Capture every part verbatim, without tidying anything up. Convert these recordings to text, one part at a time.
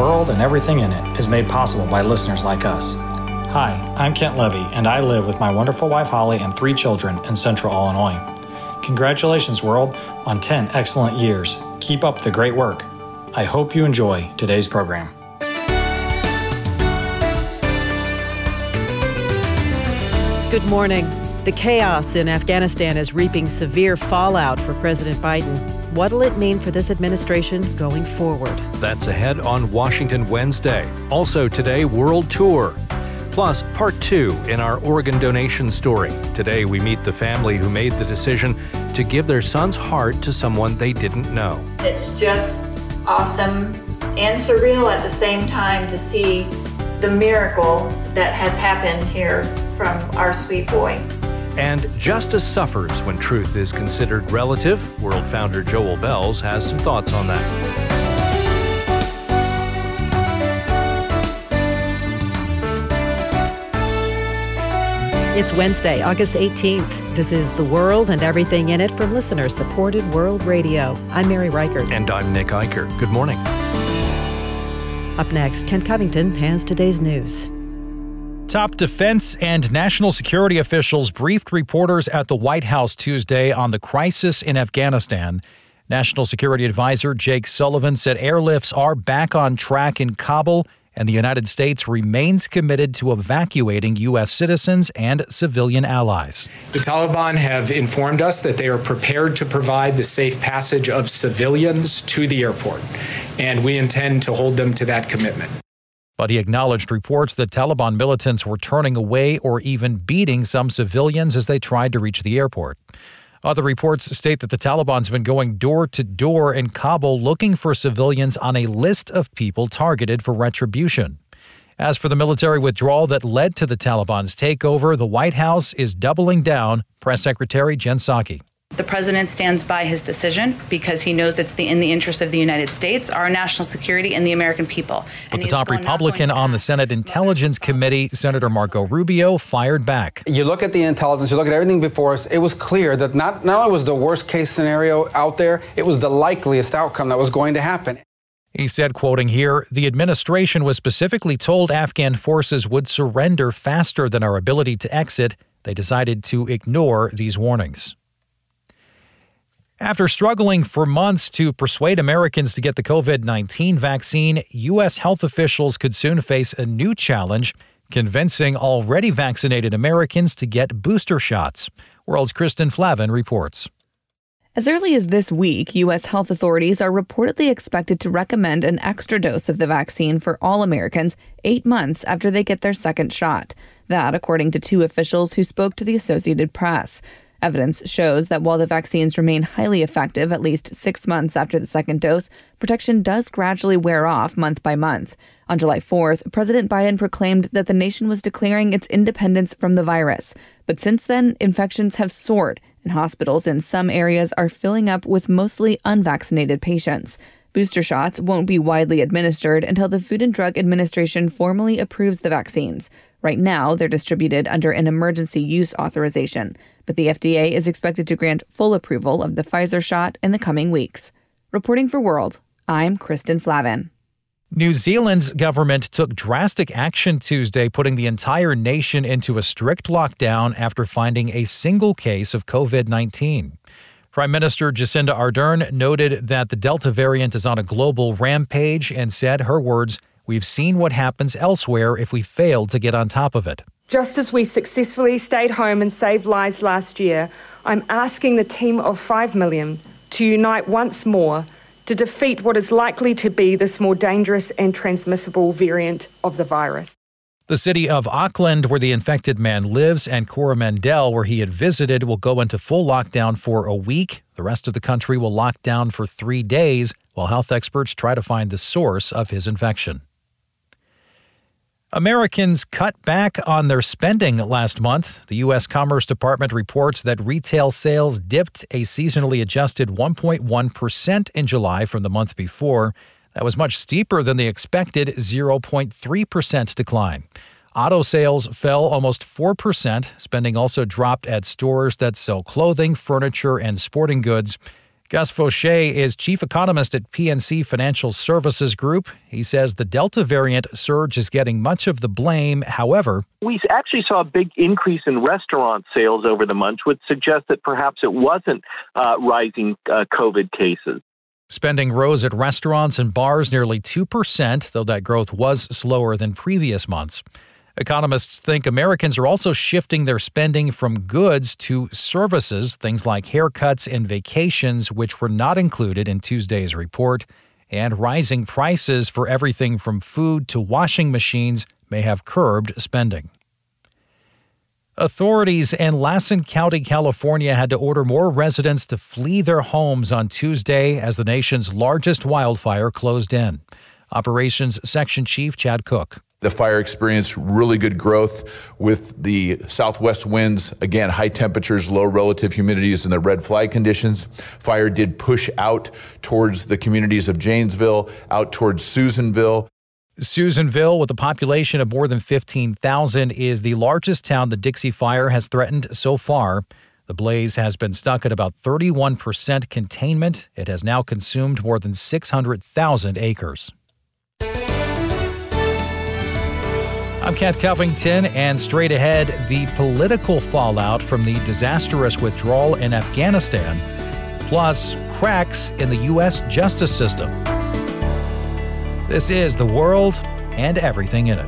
World and Everything in It is made possible by listeners like us. Hi, I'm Kent Levy, and I live with my wonderful wife Holly and three children in Central Illinois. Congratulations, world, on ten excellent years. Keep up the great work. I hope you enjoy today's program. Good morning. The chaos in Afghanistan is reaping severe fallout for President Biden. What'll it mean for this administration going forward? That's ahead on Washington Wednesday. Also today, World Tour. Plus, part two in our organ donation story. Today, we meet the family who made the decision to give their son's heart to someone they didn't know. It's just awesome and surreal at the same time to see the miracle that has happened here from our sweet boy. And justice suffers when truth is considered relative. World founder Joel Bells has some thoughts on that. It's Wednesday, August eighteenth. This is The World and Everything in It from listener-supported World Radio. I'm Mary Reichert. And I'm Nick Eicher. Good morning. Up next, Kent Covington has today's news. Top defense and national security officials briefed reporters at the White House Tuesday on the crisis in Afghanistan. National Security Advisor Jake Sullivan said airlifts are back on track in Kabul, and the United States remains committed to evacuating U S citizens and civilian allies. The Taliban have informed us that they are prepared to provide the safe passage of civilians to the airport, and we intend to hold them to that commitment. But he acknowledged reports that Taliban militants were turning away or even beating some civilians as they tried to reach the airport. Other reports state that the Taliban's been going door to door in Kabul looking for civilians on a list of people targeted for retribution. As for the military withdrawal that led to the Taliban's takeover, the White House is doubling down. Press Secretary Jen Psaki. The president stands by his decision because he knows it's the, in the interest of the United States, our national security, and the American people. But the top Republican on the Senate Intelligence Committee, Senator Marco Rubio, fired back. You look at the intelligence, you look at everything before us, it was clear that not, not only was the worst case scenario out there, it was the likeliest outcome that was going to happen. He said, quoting here, "The administration was specifically told Afghan forces would surrender faster than our ability to exit. They decided to ignore these warnings." After struggling for months to persuade Americans to get the covid nineteen vaccine, U S health officials could soon face a new challenge, convincing already vaccinated Americans to get booster shots. World's Kristen Flavin reports. As early as this week, U S health authorities are reportedly expected to recommend an extra dose of the vaccine for all Americans eight months after they get their second shot. That, according to two officials who spoke to the Associated Press. Evidence shows that while the vaccines remain highly effective at least six months after the second dose, protection does gradually wear off month by month. On July fourth, President Biden proclaimed that the nation was declaring its independence from the virus. But since then, infections have soared, and hospitals in some areas are filling up with mostly unvaccinated patients. Booster shots won't be widely administered until the Food and Drug Administration formally approves the vaccines. Right now, they're distributed under an emergency use authorization, but the F D A is expected to grant full approval of the Pfizer shot in the coming weeks. Reporting for World, I'm Kristen Flavin. New Zealand's government took drastic action Tuesday, putting the entire nation into a strict lockdown after finding a single case of covid nineteen. Prime Minister Jacinda Ardern noted that the Delta variant is on a global rampage and said, her words, "We've seen what happens elsewhere if we fail to get on top of it." Just as we successfully stayed home and saved lives last year, I'm asking the team of five million to unite once more to defeat what is likely to be this more dangerous and transmissible variant of the virus. The city of Auckland, where the infected man lives, and Coromandel, where he had visited, will go into full lockdown for a week. The rest of the country will lock down for three days, while health experts try to find the source of his infection. Americans cut back on their spending last month. The U S Commerce Department reports that retail sales dipped a seasonally adjusted one point one percent in July from the month before. That was much steeper than the expected zero point three percent decline. Auto sales fell almost four percent. Spending also dropped at stores that sell clothing, furniture, and sporting goods. Gus Fauché is chief economist at P N C Financial Services Group. He says the Delta variant surge is getting much of the blame. However, we actually saw a big increase in restaurant sales over the month, which suggests that perhaps it wasn't uh, rising uh, COVID cases. Spending rose at restaurants and bars nearly two percent, though that growth was slower than previous months. Economists think Americans are also shifting their spending from goods to services, things like haircuts and vacations, which were not included in Tuesday's report. And rising prices for everything from food to washing machines may have curbed spending. Authorities in Lassen County, California, had to order more residents to flee their homes on Tuesday as the nation's largest wildfire closed in. Operations Section Chief Chad Cook. The fire experienced really good growth with the southwest winds, again, high temperatures, low relative humidities, and the red flag conditions. Fire did push out towards the communities of Janesville, out towards Susanville. Susanville, with a population of more than fifteen thousand, is the largest town the Dixie Fire has threatened so far. The blaze has been stuck at about thirty-one percent containment. It has now consumed more than six hundred thousand acres. I'm Kat Covington, and straight ahead, the political fallout from the disastrous withdrawal in Afghanistan, plus cracks in the U S justice system. This is The World and Everything in It.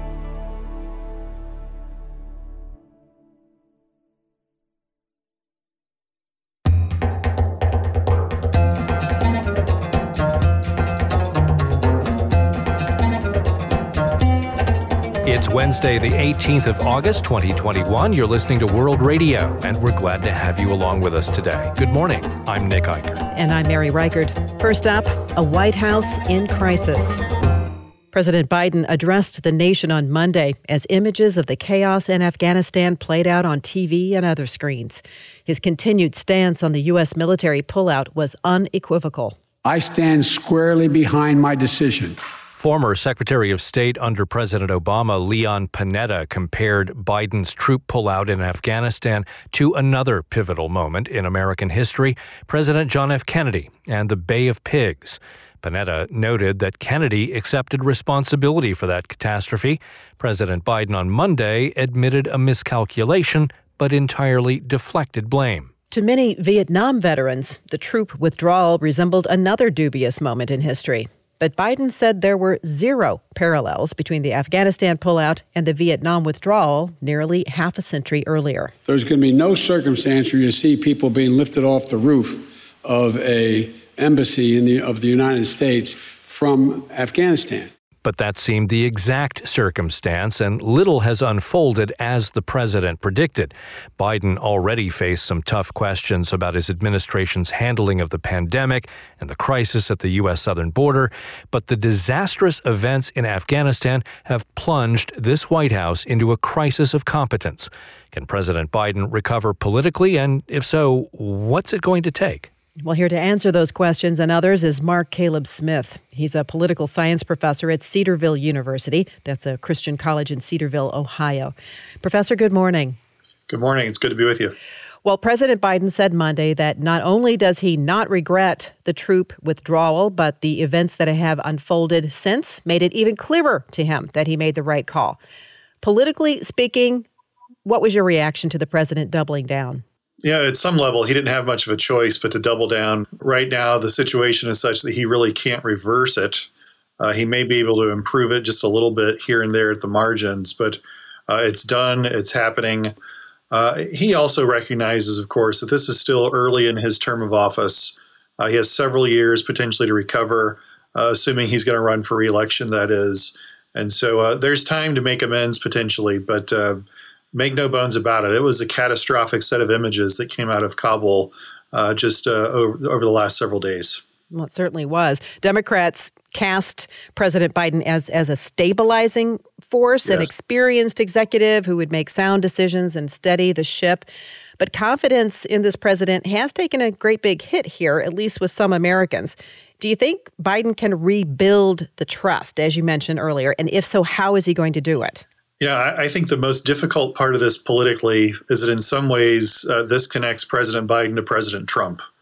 It's Wednesday, the eighteenth of August, twenty twenty-one. You're listening to World Radio, and we're glad to have you along with us today. Good morning. I'm Nick Eicher. And I'm Mary Reichert. First up, a White House in crisis. President Biden addressed the nation on Monday as images of the chaos in Afghanistan played out on T V and other screens. His continued stance on the U S military pullout was unequivocal. I stand squarely behind my decision. Former Secretary of State under President Obama, Leon Panetta, compared Biden's troop pullout in Afghanistan to another pivotal moment in American history, President John F. Kennedy and the Bay of Pigs. Panetta noted that Kennedy accepted responsibility for that catastrophe. President Biden on Monday admitted a miscalculation, but entirely deflected blame. To many Vietnam veterans, the troop withdrawal resembled another dubious moment in history. But Biden said there were zero parallels between the Afghanistan pullout and the Vietnam withdrawal nearly half a century earlier. There's going to be no circumstance where you see people being lifted off the roof of a embassy in the, of the United States from Afghanistan. But that seemed the exact circumstance, and little has unfolded as the president predicted. Biden already faced some tough questions about his administration's handling of the pandemic and the crisis at the U S southern border, but the disastrous events in Afghanistan have plunged this White House into a crisis of competence. Can President Biden recover politically, and if so, what's it going to take? Well, here to answer those questions and others is Mark Caleb Smith. He's a political science professor at Cedarville University. That's a Christian college in Cedarville, Ohio. Professor, good morning. Good morning. It's good to be with you. Well, President Biden said Monday that not only does he not regret the troop withdrawal, but the events that have unfolded since made it even clearer to him that he made the right call. Politically speaking, what was your reaction to the president doubling down? Yeah, at some level, he didn't have much of a choice but to double down. Right now, the situation is such that he really can't reverse it. Uh, he may be able to improve it just a little bit here and there at the margins, but uh, it's done, it's happening. Uh, he also recognizes, of course, that this is still early in his term of office. Uh, he has several years potentially to recover, uh, assuming he's going to run for re-election, that is. And so uh, there's time to make amends potentially, but uh, make no bones about it. It was a catastrophic set of images that came out of Kabul uh, just uh, over, over the last several days. Well, it certainly was. Democrats cast President Biden as, as a stabilizing force, yes. An experienced executive who would make sound decisions and steady the ship. But confidence in this president has taken a great big hit here, at least with some Americans. Do you think Biden can rebuild the trust, as you mentioned earlier? And if so, how is he going to do it? Yeah, I think the most difficult part of this politically is that in some ways uh, this connects President Biden to President Trump.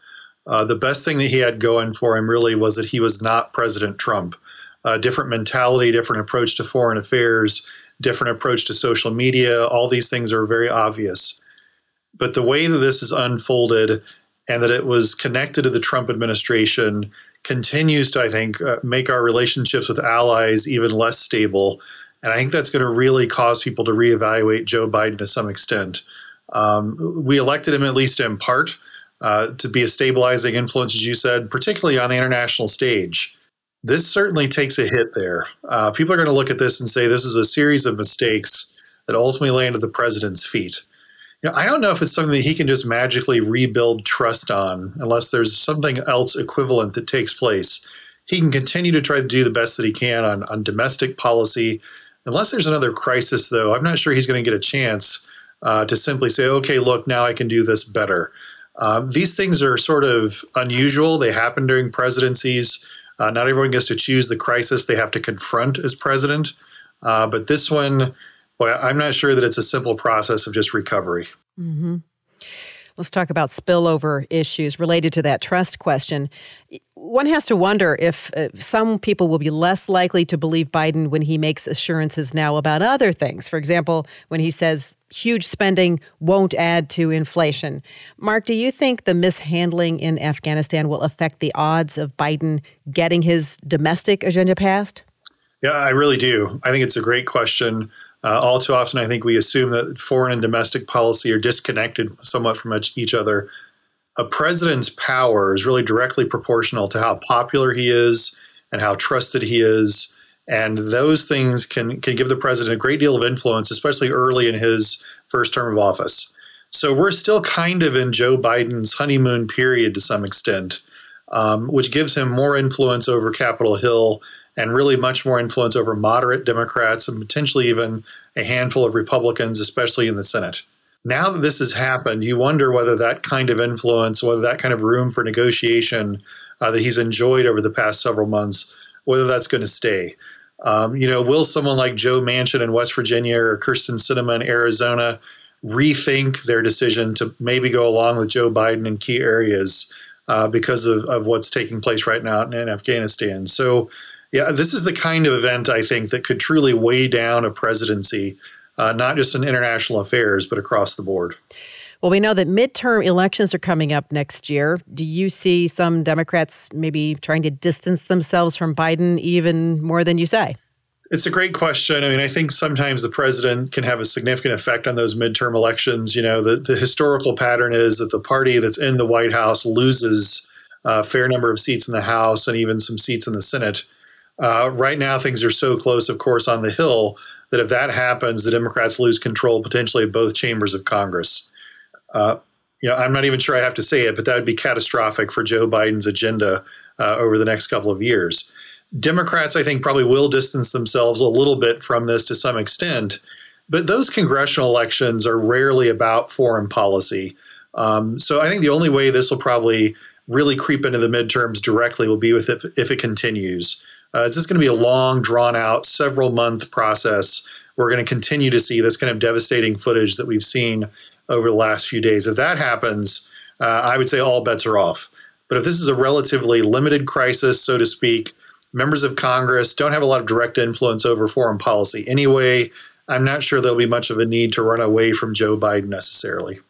Uh, the best thing that he had going for him really was that he was not President Trump. A uh, different mentality, different approach to foreign affairs, different approach to social media. All these things are very obvious. But the way that this is unfolded and that it was connected to the Trump administration continues to, I think, uh, make our relationships with allies even less stable. And I think that's going to really cause people to reevaluate Joe Biden to some extent. Um, we elected him, at least in part, uh, to be a stabilizing influence, as you said, particularly on the international stage. This certainly takes a hit there. Uh, people are going to look at this and say this is a series of mistakes that ultimately landed the president's feet. You know, I don't know if it's something that he can just magically rebuild trust on unless there's something else equivalent that takes place. He can continue to try to do the best that he can on, on domestic policy. Unless there's another crisis, though, I'm not sure he's going to get a chance uh, to simply say, okay, look, now I can do this better. Um, these things are sort of unusual. They happen during presidencies. Uh, not everyone gets to choose the crisis they have to confront as president. Uh, but this one, well, I'm not sure that it's a simple process of just recovery. Mm-hmm. Let's talk about spillover issues related to that trust question. One has to wonder if uh, some people will be less likely to believe Biden when he makes assurances now about other things. For example, when he says huge spending won't add to inflation. Mark, do you think the mishandling in Afghanistan will affect the odds of Biden getting his domestic agenda passed? Yeah, I really do. I think it's a great question. Uh, all too often, I think we assume that foreign and domestic policy are disconnected somewhat from each other. A president's power is really directly proportional to how popular he is and how trusted he is. And those things can, can give the president a great deal of influence, especially early in his first term of office. So we're still kind of in Joe Biden's honeymoon period to some extent, um, which gives him more influence over Capitol Hill and really much more influence over moderate Democrats and potentially even a handful of Republicans, especially in the Senate. Now that this has happened, you wonder whether that kind of influence, whether that kind of room for negotiation uh, that he's enjoyed over the past several months, whether that's going to stay. Um, you know, will someone like Joe Manchin in West Virginia or Kyrsten Sinema in Arizona rethink their decision to maybe go along with Joe Biden in key areas uh, because of, of what's taking place right now in, in Afghanistan? So, yeah, this is the kind of event, I think, that could truly weigh down a presidency, uh, not just in international affairs, but across the board. Well, we know that midterm elections are coming up next year. Do you see some Democrats maybe trying to distance themselves from Biden even more than you say? It's a great question. I mean, I think sometimes the president can have a significant effect on those midterm elections. You know, the, the historical pattern is that the party that's in the White House loses a fair number of seats in the House and even some seats in the Senate. Uh, right now, things are so close, of course, on the Hill that if that happens, the Democrats lose control potentially of both chambers of Congress. Uh, you know, I'm not even sure I have to say it, but that would be catastrophic for Joe Biden's agenda uh, over the next couple of years. Democrats, I think, probably will distance themselves a little bit from this to some extent, but those congressional elections are rarely about foreign policy. Um, so I think the only way this will probably really creep into the midterms directly will be with if, if it continues. Uh, is this going to be a long, drawn-out, several-month process? We're going to continue to see this kind of devastating footage that we've seen over the last few days. If that happens, uh, I would say all bets are off. But if this is a relatively limited crisis, so to speak, members of Congress don't have a lot of direct influence over foreign policy anyway, I'm not sure there'll be much of a need to run away from Joe Biden necessarily.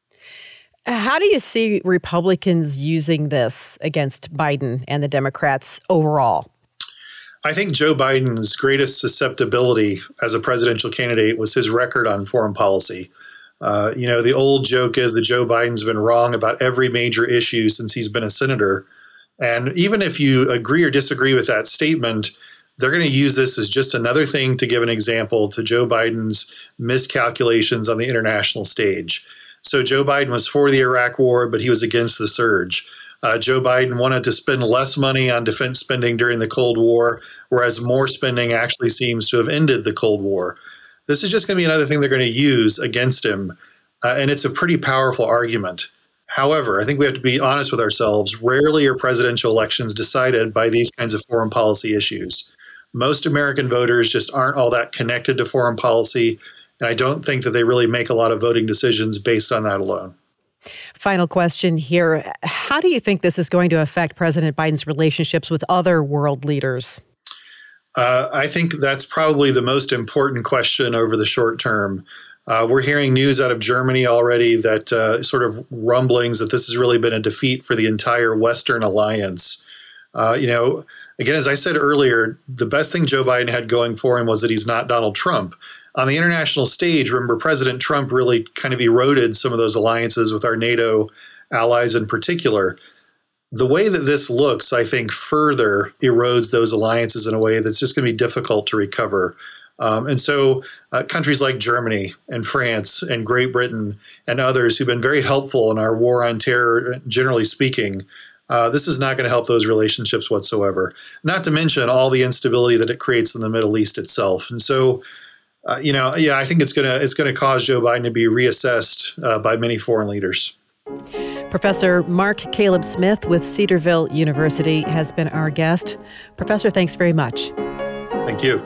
How do you see Republicans using this against Biden and the Democrats overall? I think Joe Biden's greatest susceptibility as a presidential candidate was his record on foreign policy. Uh, you know, the old joke is that Joe Biden's been wrong about every major issue since he's been a senator. And even if you agree or disagree with that statement, they're going to use this as just another thing to give an example to Joe Biden's miscalculations on the international stage. So Joe Biden was for the Iraq war, but he was against the surge. Uh, Joe Biden wanted to spend less money on defense spending during the Cold War, whereas more spending actually seems to have ended the Cold War. This is just going to be another thing they're going to use against him, uh, and it's a pretty powerful argument. However, I think we have to be honest with ourselves. Rarely are presidential elections decided by these kinds of foreign policy issues. Most American voters just aren't all that connected to foreign policy, and I don't think that they really make a lot of voting decisions based on that alone. Final question here. How do you think this is going to affect President Biden's relationships with other world leaders? Uh, I think that's probably the most important question over the short term. Uh, we're hearing news out of Germany already that uh, sort of rumblings that this has really been a defeat for the entire Western alliance. Uh, you know, again, as I said earlier, the best thing Joe Biden had going for him was that he's not Donald Trump. On the international stage, remember, President Trump really kind of eroded some of those alliances with our NATO allies in particular. The way that this looks, I think, further erodes those alliances in a way that's just going to be difficult to recover. Um, and so uh, countries like Germany and France and Great Britain and others who've been very helpful in our war on terror, generally speaking, uh, this is not going to help those relationships whatsoever, not to mention all the instability that it creates in the Middle East itself. And so, uh, you know, yeah, I think it's going to it's going to cause Joe Biden to be reassessed uh, by many foreign leaders. Professor Mark Caleb Smith with Cedarville University has been our guest. Professor, thanks very much. Thank you.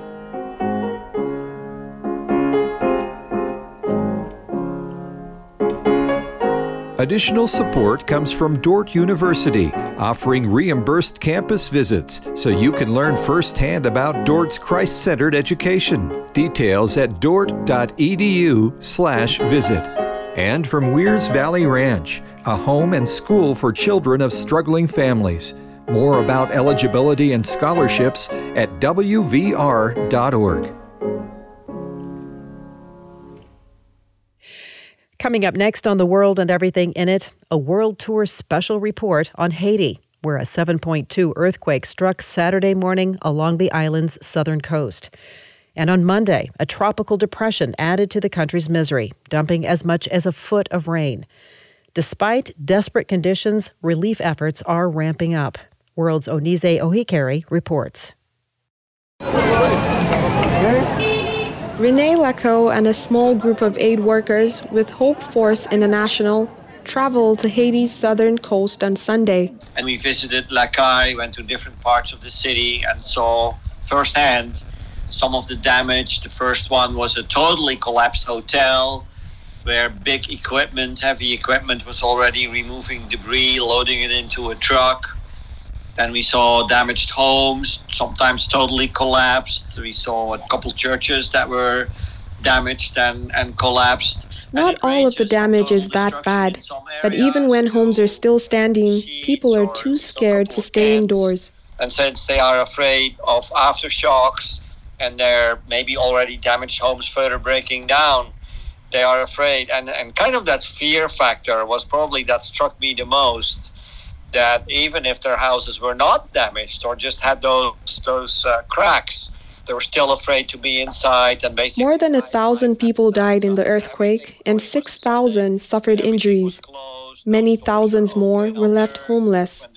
Additional support comes from Dordt University, offering reimbursed campus visits so you can learn firsthand about Dordt's Christ-centered education. Details at dort.edu slash visit. And from Weir's Valley Ranch, a home and school for children of struggling families. More about eligibility and scholarships at w v r dot org. Coming up next on The World and Everything in It, a World Tour special report on Haiti, where a seven point two earthquake struck Saturday morning along the island's southern coast. And on Monday, a tropical depression added to the country's misery, dumping as much as a foot of rain. Despite desperate conditions, relief efforts are ramping up. World's Onize Ohikere reports. Renee Lacaux and a small group of aid workers with Hope Force International traveled to Haiti's southern coast on Sunday. And we visited Lacaille, went to different parts of the city and saw firsthand some of the damage. The first one was a totally collapsed hotel where big equipment, heavy equipment, was already removing debris, loading it into a truck. Then we saw damaged homes, sometimes totally collapsed. We saw a couple churches that were damaged and, and collapsed. Not all of the damage is that bad, but even when homes are still standing, people are too scared to stay indoors. And since they are afraid of aftershocks and their maybe already damaged homes further breaking down, they are afraid. And, and kind of that fear factor was probably that struck me the most. That even if their houses were not damaged or just had those those uh, cracks, they were still afraid to be inside. And basically, more than a thousand people died in the earthquake, and six thousand suffered injuries. Many thousands more were left homeless.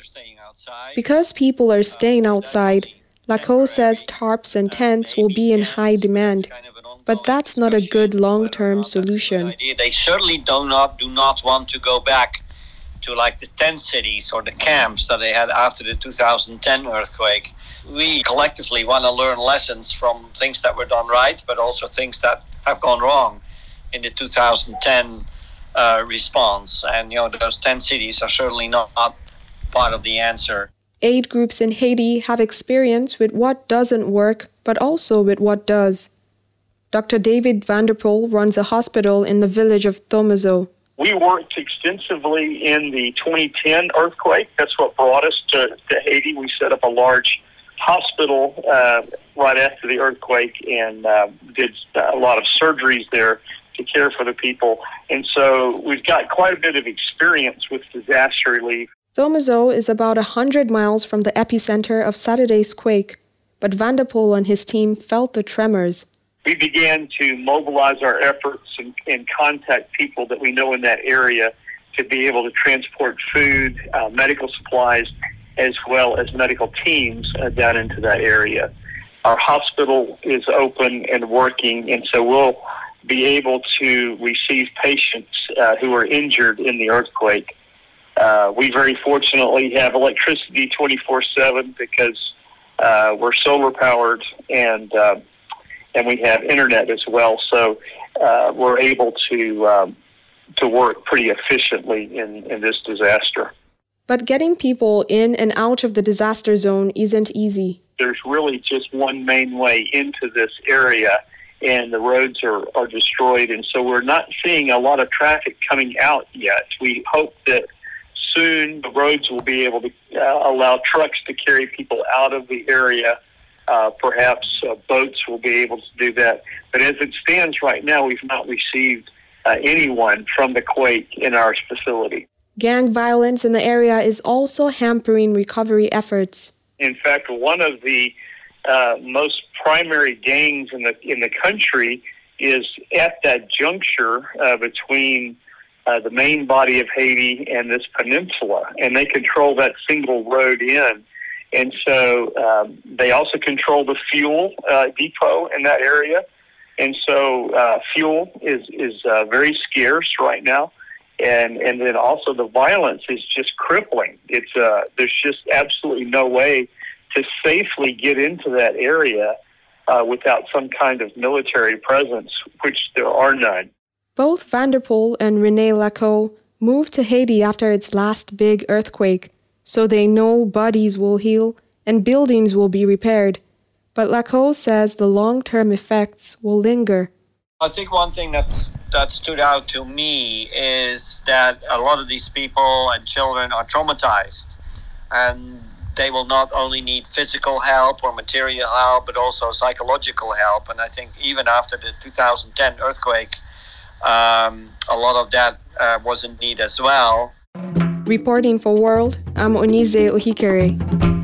Because people are staying outside, Lacaux says tarps and tents will be in high demand. But that's not a good long-term solution. They certainly do not do not want to go back to like the tent cities or the camps that they had after the two thousand ten earthquake. We collectively want to learn lessons from things that were done right, but also things that have gone wrong in the two thousand ten uh, response. And, you know, those tent cities are certainly not, not part of the answer. Aid groups in Haiti have experience with what doesn't work, but also with what does. Doctor David Vanderpool runs a hospital in the village of Thomazeau. We worked extensively in the twenty ten earthquake. That's what brought us to, to Haiti. We set up a large hospital uh, right after the earthquake and uh, did a lot of surgeries there to care for the people. And so we've got quite a bit of experience with disaster relief. Thomazeau is about one hundred miles from the epicenter of Saturday's quake, but Vanderpool and his team felt the tremors. We began to mobilize our efforts and, and contact people that we know in that area to be able to transport food, uh, medical supplies, as well as medical teams uh, down into that area. Our hospital is open and working, and so we'll be able to receive patients uh, who are injured in the earthquake. Uh, we very fortunately have electricity twenty-four seven because uh, we're solar powered and uh, and we have internet as well. So uh, we're able to um, to work pretty efficiently in, in this disaster. But getting people in and out of the disaster zone isn't easy. There's really just one main way into this area, and the roads are, are destroyed, and so we're not seeing a lot of traffic coming out yet. We hope that soon the roads will be able to uh, allow trucks to carry people out of the area. Uh, perhaps uh, boats will be able to do that. But as it stands right now, we've not received uh, anyone from the quake in our facility. Gang violence in the area is also hampering recovery efforts. In fact, one of the uh, most primary gangs in the in the country is at that juncture uh, between uh, the main body of Haiti and this peninsula, and they control that single road in. And so um, they also control the fuel uh, depot in that area. And so uh, fuel is, is uh, very scarce right now. And and then also the violence is just crippling. It's uh, there's just absolutely no way to safely get into that area uh, without some kind of military presence, which there are none. Both Vanderpool and Rene Laco moved to Haiti after its last big earthquake, so they know bodies will heal and buildings will be repaired. But Laco says the long-term effects will linger. I think one thing that's, that stood out to me is that a lot of these people and children are traumatized, and they will not only need physical help or material help, but also psychological help. And I think even after the two thousand ten earthquake, um, a lot of that uh, was in need as well. Reporting for World, I'm Onize Ohikere.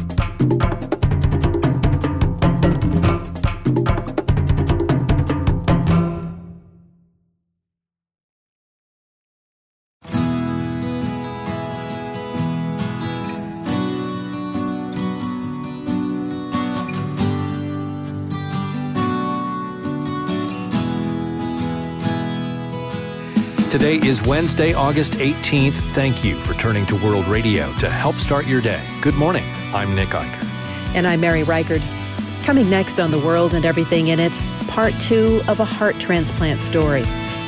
Today is Wednesday, August eighteenth. Thank you for turning to World Radio to help start your day. Good morning. I'm Nick Eicher. And I'm Mary Reichard. Coming next on The World and Everything in It, part two of a heart transplant story.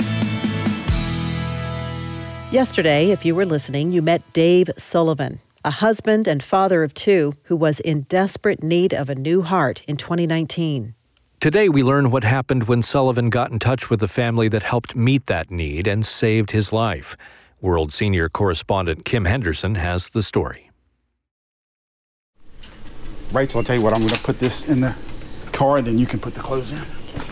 Yesterday, if you were listening, you met Dave Sullivan, a husband and father of two who was in desperate need of a new heart in twenty nineteen. Today, we learn what happened when Sullivan got in touch with the family that helped meet that need and saved his life. World senior correspondent Kim Henderson has the story. Rachel, I'll tell you what, I'm going to put this in the car, and then you can put the clothes in.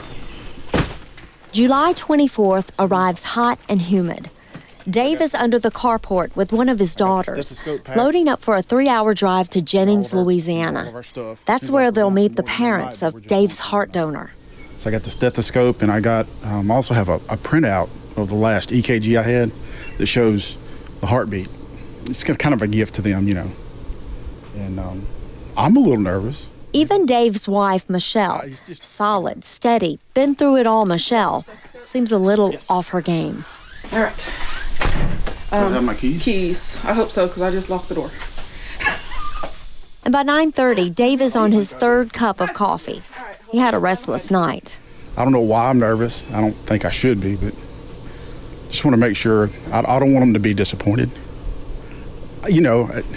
July twenty-fourth arrives hot and humid. Dave is under the carport with one of his daughters, loading up for a three-hour drive to Jennings, Louisiana. That's where they'll meet the parents of Dave's heart donor. So I got the stethoscope, and I got um, also have a, a printout of the last E K G I had that shows the heartbeat. It's kind of a gift to them, you know. And um, I'm a little nervous. Even Dave's wife, Michelle, solid, steady, been through it all, Michelle, seems a little off her game. All right. Um, have my keys? Keys. I hope so, because I just locked the door. And by nine thirty, Dave is on his third cup of coffee. He had a restless night. I don't know why I'm nervous. I don't think I should be, but just want to make sure. I, I don't want them to be disappointed. You know, I, you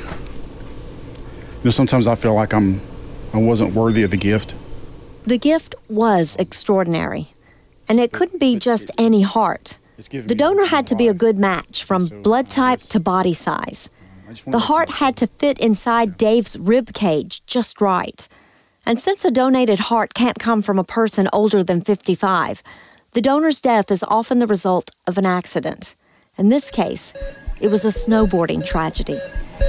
know, sometimes I feel like I'm, I wasn't worthy of the gift. The gift was extraordinary, and it couldn't be just any heart. The donor had to be a good match, from blood type to body size. The heart had to fit inside Dave's rib cage just right. And since a donated heart can't come from a person older than fifty-five, the donor's death is often the result of an accident. In this case, it was a snowboarding tragedy.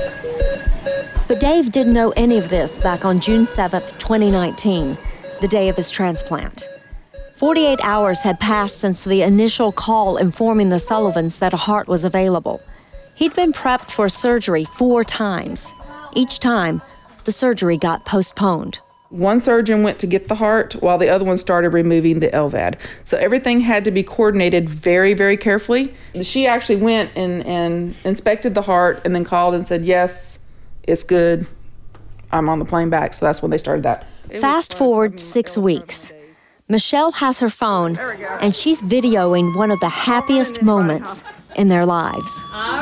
But Dave didn't know any of this back on June seventh, twenty nineteen, the day of his transplant. forty-eight hours had passed since the initial call informing the Sullivans that a heart was available. He'd been prepped for surgery four times. Each time, the surgery got postponed. One surgeon went to get the heart while the other one started removing the L V A D. So everything had to be coordinated very, very carefully. She actually went and, and inspected the heart and then called and said, yes, it's good. I'm on the plane back. So that's when they started that. Fast forward six weeks. Michelle has her phone, and she's videoing one of the happiest moments in their lives. All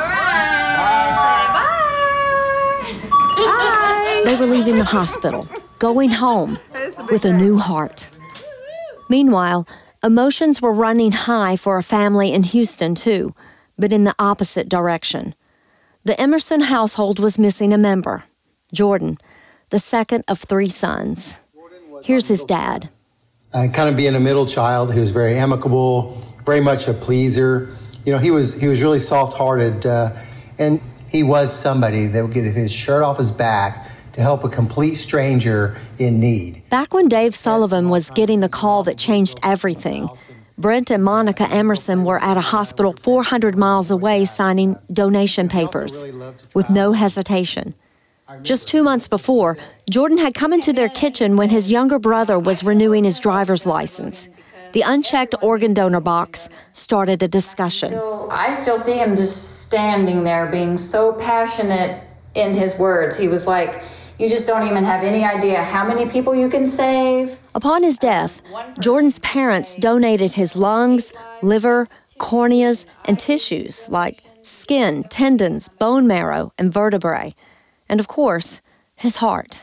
right. Say bye. Bye. They were leaving the hospital, going home with a new heart. Meanwhile, emotions were running high for a family in Houston, too, but in the opposite direction. The Emerson household was missing a member, Jordan, the second of three sons. Here's his dad. Uh, kind of being a middle child who was very amicable, very much a pleaser. You know, he was he was really soft-hearted, uh, and he was somebody that would get his shirt off his back to help a complete stranger in need. Back when Dave Sullivan was getting the call that changed everything, Brent and Monica Emerson were at a hospital four hundred miles away signing donation papers with no hesitation. Just two months before, Jordan had come into their kitchen when his younger brother was renewing his driver's license. The unchecked organ donor box started a discussion. So I still see him just standing there being so passionate in his words. He was like, you just don't even have any idea how many people you can save. Upon his death, Jordan's parents donated his lungs, liver, corneas, and tissues like skin, tendons, bone marrow, and vertebrae. And of course, his heart.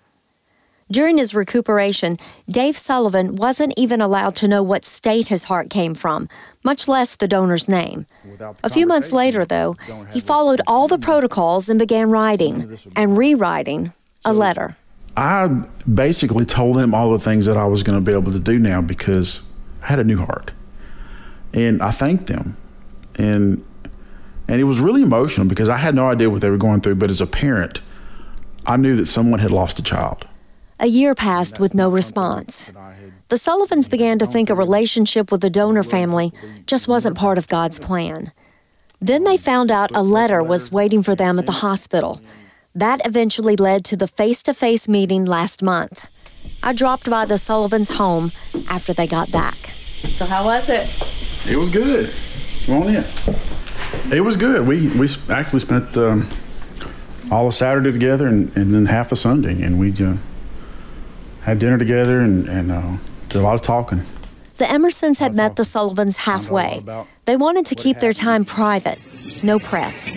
During his recuperation, Dave Sullivan wasn't even allowed to know what state his heart came from, much less the donor's name. A few months later, though, he followed all the protocols and began writing and rewriting a letter. I basically told them all the things that I was going to be able to do now because I had a new heart. And I thanked them. And And it was really emotional because I had no idea what they were going through, but as a parent, I knew that someone had lost a child. A year passed with no response. The Sullivans began to think a relationship with the donor family just wasn't part of God's plan. Then they found out a letter was waiting for them at the hospital. That eventually led to the face-to-face meeting last month. I dropped by the Sullivans' home after they got back. So how was it? It was good. Come on in. It was good. We we actually spent um, all of Saturday together and, and then half of Sunday, and we uh, had dinner together and, and uh, did a lot of talking. The Emersons had met the Sullivans halfway. They wanted to keep their time private, no press.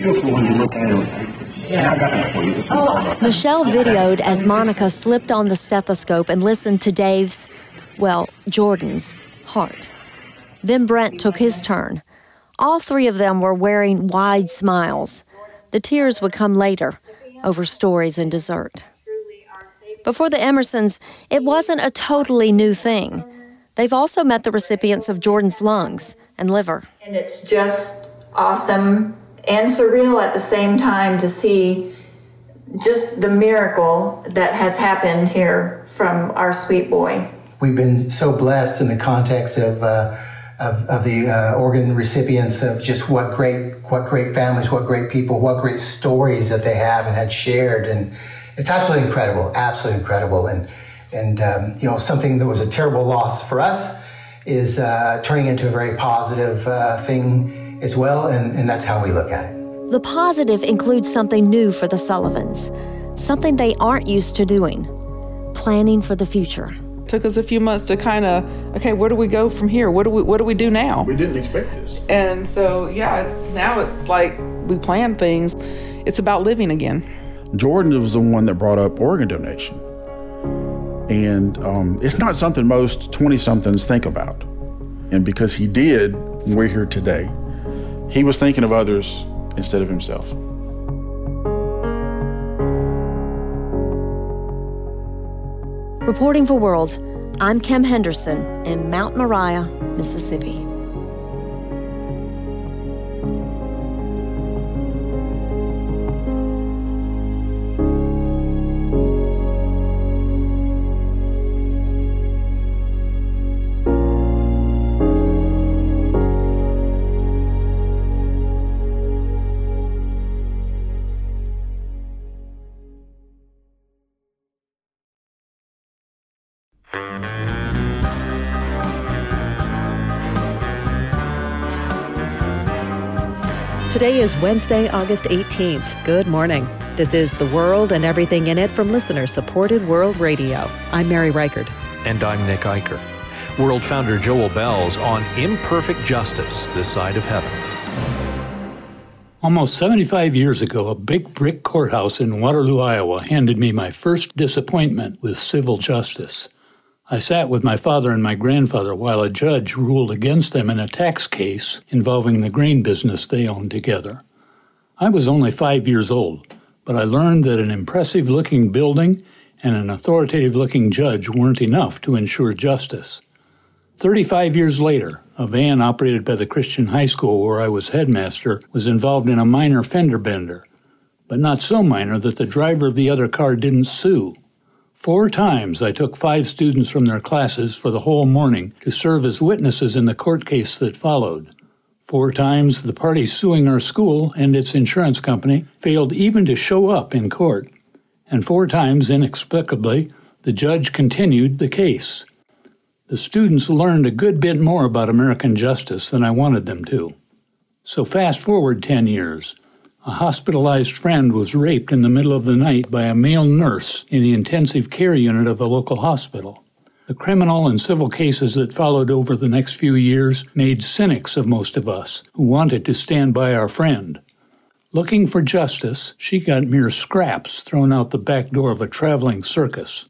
Michelle videoed as Monica slipped on the stethoscope and listened to Dave's, well, Jordan's, heart. Then Brent took his turn. All three of them were wearing wide smiles. The tears would come later, over stories and dessert. But for the Emersons, it wasn't a totally new thing. They've also met the recipients of Jordan's lungs and liver. And it's just awesome and surreal at the same time to see just the miracle that has happened here from our sweet boy. We've been so blessed in the context of uh, Of, of the uh, organ recipients, of just what great, what great families, what great people, what great stories that they have and had shared, and it's absolutely incredible, absolutely incredible. And and um, you know, something that was a terrible loss for us is uh, turning into a very positive uh, thing as well, and, and that's how we look at it. The positive includes something new for the Sullivans, something they aren't used to doing: planning for the future. Took us a few months to kind of, okay, where do we go from here? What do we what do we do now? We didn't expect this. And so, yeah, it's now it's like we plan things. It's about living again. Jordan was the one that brought up organ donation. And um, it's not something most twenty-somethings think about. And because he did, we're here today. He was thinking of others instead of himself. Reporting for World, I'm Kim Henderson in Mount Moriah, Mississippi. Today is Wednesday, August eighteenth. Good morning. This is The World and Everything in It from listener-supported World Radio. I'm Mary Reichert. And I'm Nick Eicher. World founder Joel Bell's on Imperfect Justice, This Side of Heaven. Almost seventy-five years ago, a big brick courthouse in Waterloo, Iowa, handed me my first disappointment with civil justice. I sat with my father and my grandfather while a judge ruled against them in a tax case involving the grain business they owned together. I was only five years old, but I learned that an impressive-looking building and an authoritative-looking judge weren't enough to ensure justice. Thirty-five years later, a van operated by the Christian high school where I was headmaster was involved in a minor fender bender, but not so minor that the driver of the other car didn't sue. Four times I took five students from their classes for the whole morning to serve as witnesses in the court case that followed. Four times the parties suing our school and its insurance company failed even to show up in court. And four times, inexplicably, the judge continued the case. The students learned a good bit more about American justice than I wanted them to. So fast forward ten years. A hospitalized friend was raped in the middle of the night by a male nurse in the intensive care unit of a local hospital. The criminal and civil cases that followed over the next few years made cynics of most of us who wanted to stand by our friend. Looking for justice, she got mere scraps thrown out the back door of a traveling circus.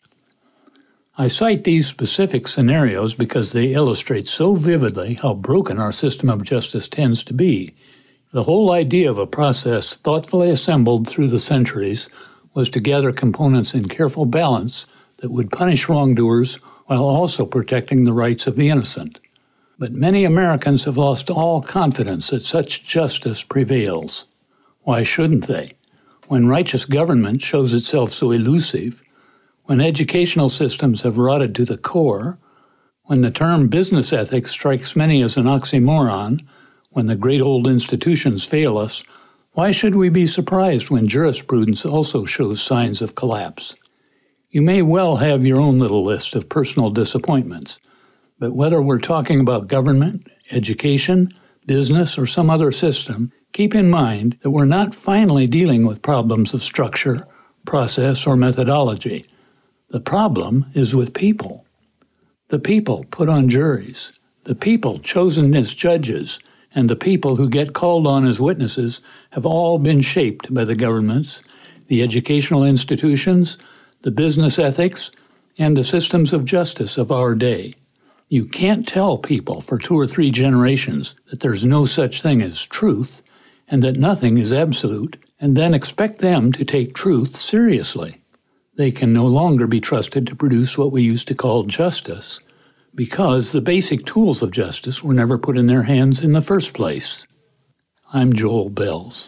I cite these specific scenarios because they illustrate so vividly how broken our system of justice tends to be. The whole idea of a process thoughtfully assembled through the centuries was to gather components in careful balance that would punish wrongdoers while also protecting the rights of the innocent. But many Americans have lost all confidence that such justice prevails. Why shouldn't they? When righteous government shows itself so elusive, when educational systems have rotted to the core, when the term business ethics strikes many as an oxymoron, when the great old institutions fail us, why should we be surprised when jurisprudence also shows signs of collapse? You may well have your own little list of personal disappointments, but whether we're talking about government, education, business, or some other system, keep in mind that we're not finally dealing with problems of structure, process, or methodology. The problem is with people. The people put on juries, the people chosen as judges, and the people who get called on as witnesses have all been shaped by the governments, the educational institutions, the business ethics, and the systems of justice of our day. You can't tell people for two or three generations that there's no such thing as truth and that nothing is absolute, and then expect them to take truth seriously. They can no longer be trusted to produce what we used to call justice, because the basic tools of justice were never put in their hands in the first place. I'm Joel Bells.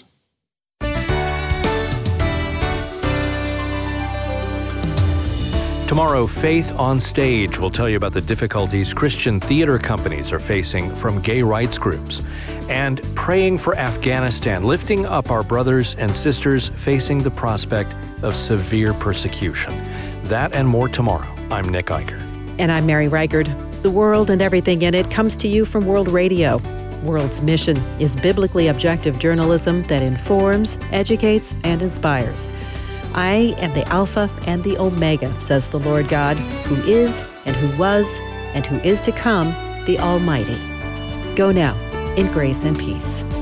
Tomorrow, Faith on Stage will tell you about the difficulties Christian theater companies are facing from gay rights groups, and praying for Afghanistan, lifting up our brothers and sisters facing the prospect of severe persecution. That and more tomorrow. I'm Nick Eicher. And I'm Mary Reichard. The World and Everything in It comes to you from World Radio. World's mission is biblically objective journalism that informs, educates, and inspires. I am the Alpha and the Omega, says the Lord God, who is, and who was, and who is to come, the Almighty. Go now, in grace and peace.